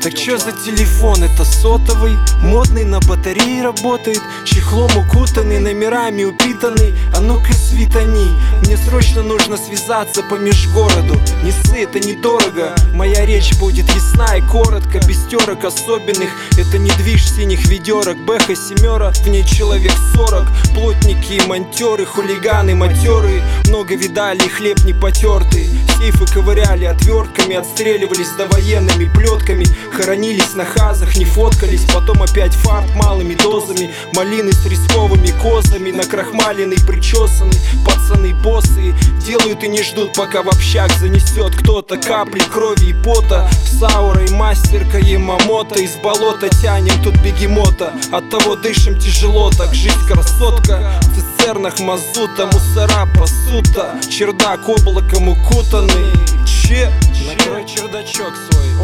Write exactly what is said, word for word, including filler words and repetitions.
Так чё за телефон? Это сотовый, модный, на батарее работает, чехлом укутанный, номерами упитанный. А ну-ка светани, мне срочно нужно связаться по межгороду. Не ссы, это недорого, моя речь будет ясна и коротко, без терок особенных. Это не движ синих ведерок, бэха семера, в ней человек сорок. Плотники и монтеры, хулиганы матерые, много видали и хлеб не потертый. Сейфы ковыряли отвертками, отстреливались довоенными плетками, хоронились на хазах, не фоткались. Потом опять фарт малыми дозами, малины с рисковыми козами, накрахмаленный, причесанный. Пацаны боссы делают и не ждут, пока в общак занесет кто-то капли крови и пота. С аурой мастерка Ямамото, из болота тянем тут бегемота. Оттого дышим тяжело, так жизнь красотка. В цистернах мазута, мусора посута, чердак облаком укутанный. Че? Накрой чердачок свой.